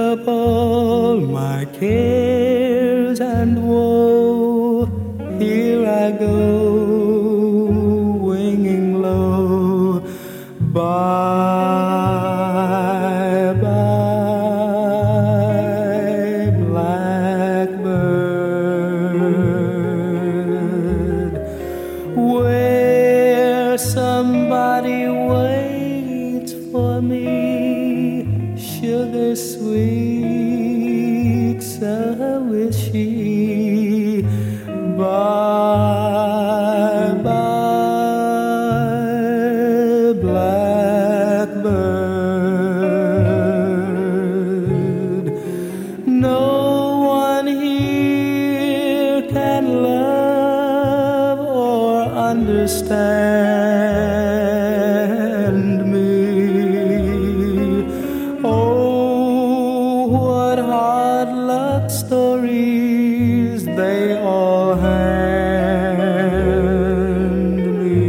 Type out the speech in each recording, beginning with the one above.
up all my cares and woe. Here I go, winging low. Bye, bye, blackbird. Where somebody waits for me, sugar sweet, so is she. Bye, bye, blackbird. No one here can love or understand me. Oh, what hard luck stories they all hand me.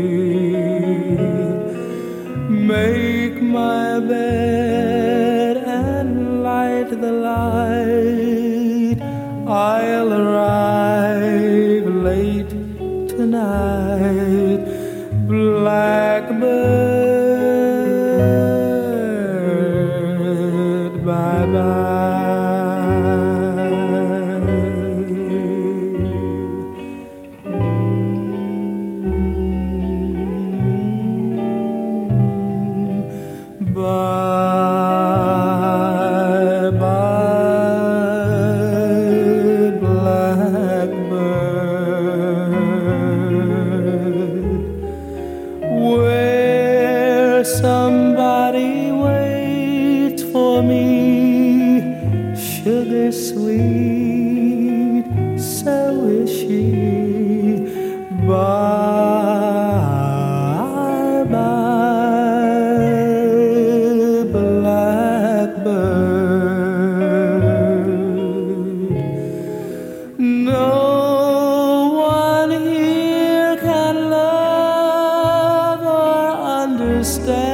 Make my bed and light the light. I'll arrive late tonight. Blackbird, bye-bye. Bye, bye, blackbird. Where somebody waits for me, sugar sweet, so is she. Bye, bye, blackbird. No one here can love or understand